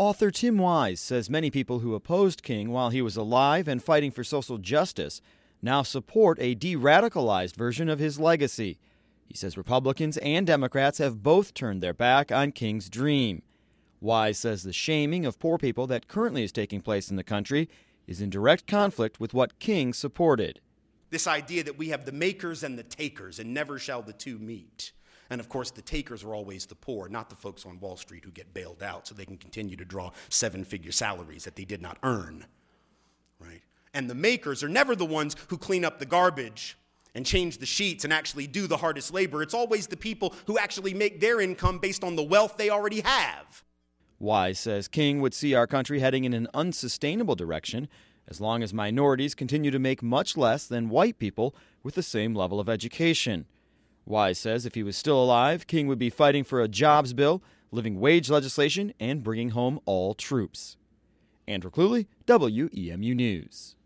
Author Tim Wise says many people who opposed King while he was alive and fighting for social justice now support a de-radicalized version of his legacy. He says Republicans and Democrats have both turned their back on King's dream. Wise says the shaming of poor people that currently is taking place in the country is in direct conflict with what King supported. This idea that we have the makers and the takers, and never shall the two meet. And of course, the takers are always the poor, not the folks on Wall Street who get bailed out so they can continue to draw seven-figure salaries that they did not earn, right? And the makers are never the ones who clean up the garbage and change the sheets and actually do the hardest labor. It's always the people who actually make their income based on the wealth they already have. Wise says King would see our country heading in an unsustainable direction as long as minorities continue to make much less than white people with the same level of education. Wise says if he was still alive, King would be fighting for a jobs bill, living wage legislation, and bringing home all troops. Andrew Cluley, WEMU News.